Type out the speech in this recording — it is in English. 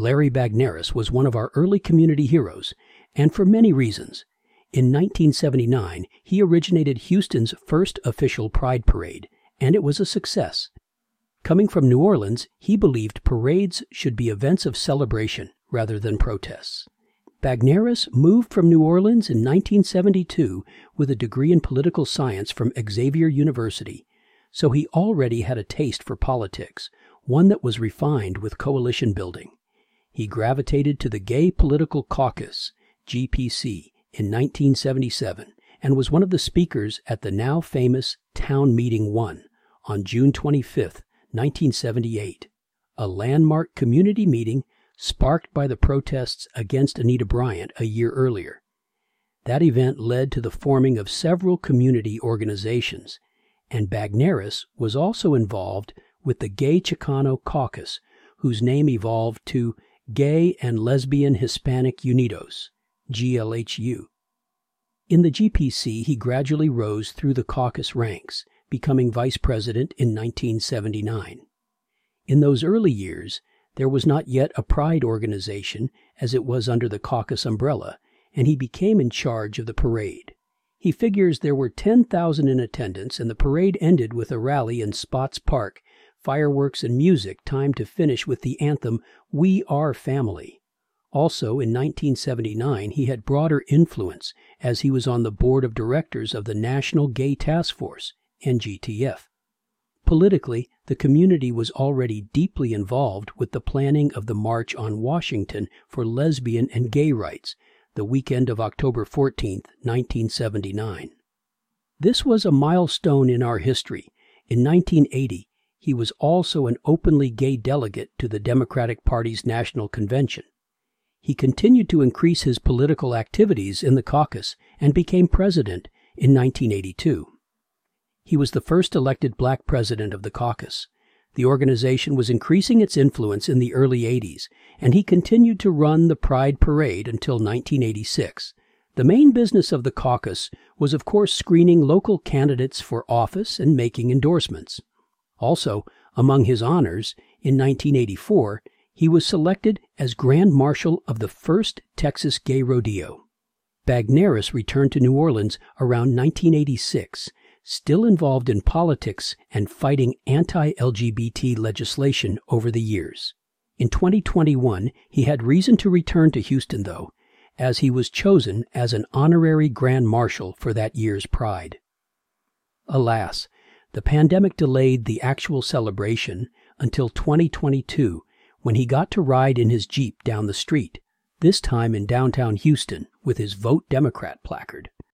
Larry Bagnaris was one of our early community heroes, and for many reasons. In 1979, he originated Houston's first official Pride Parade, and it was a success. Coming from New Orleans, he believed parades should be events of celebration rather than protests. Bagnaris moved from New Orleans in 1972 with a degree in political science from Xavier University, so he already had a taste for politics, one that was refined with coalition building. He gravitated to the Gay Political Caucus, GPC, in 1977 and was one of the speakers at the now famous Town Meeting 1 on June 25, 1978, a landmark community meeting sparked by the protests against Anita Bryant a year earlier. That event led to the forming of several community organizations, and Bagnaris was also involved with the Gay Chicano Caucus, whose name evolved to Gay and Lesbian Hispanic Unidos, GLHU. In the GPC, he gradually rose through the caucus ranks, becoming vice president in 1979. In those early years, there was not yet a Pride organization as it was under the caucus umbrella, and he became in charge of the parade. He figures there were 10,000 in attendance, and the parade ended with a rally in Spots Park, fireworks and music timed to finish with the anthem, "We Are Family." Also, in 1979, he had broader influence as he was on the board of directors of the National Gay Task Force, NGTF. Politically, the community was already deeply involved with the planning of the March on Washington for lesbian and gay rights, the weekend of October 14, 1979. This was a milestone in our history. In 1980, he was also an openly gay delegate to the Democratic Party's National Convention. He continued to increase his political activities in the caucus and became president in 1982. He was the first elected black president of the caucus. The organization was increasing its influence in the early 80s, and he continued to run the Pride Parade until 1986. The main business of the caucus was, of course, screening local candidates for office and making endorsements. Also, among his honors, in 1984, he was selected as Grand Marshal of the first Texas Gay Rodeo. Bagnaris returned to New Orleans around 1986, still involved in politics and fighting anti-LGBT legislation over the years. In 2021, he had reason to return to Houston, though, as he was chosen as an honorary Grand Marshal for that year's Pride. Alas, the pandemic delayed the actual celebration until 2022, when he got to ride in his Jeep down the street, this time in downtown Houston with his Vote Democrat placard.